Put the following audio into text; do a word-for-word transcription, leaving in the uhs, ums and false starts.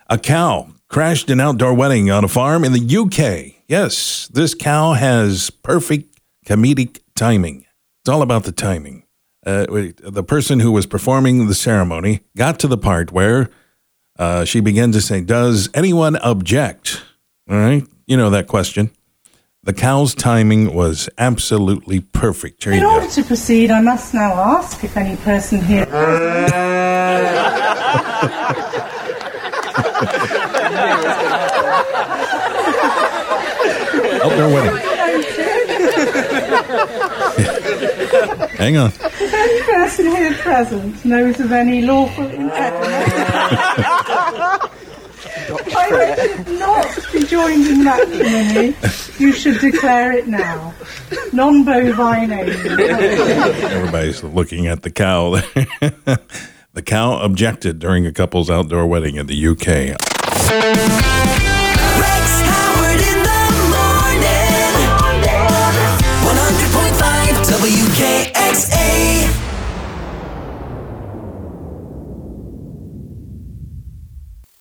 A cow crashed an outdoor wedding on a farm in the U K. Yes, this cow has perfect comedic timing. It's all about the timing. Uh, the person who was performing the ceremony got to the part where uh, she began to say, "Does anyone object?" All right, you know that question. The cow's timing was absolutely perfect. Here In you order go. to proceed, I must now ask if any person here Outdoor wedding. Hang on. If any person here present knows of any lawful impediment, I should not be joined in matrimony, you should declare it now. Non-bovine only. Everybody's looking at the cow. The cow objected during a couple's outdoor wedding in the U K. Rex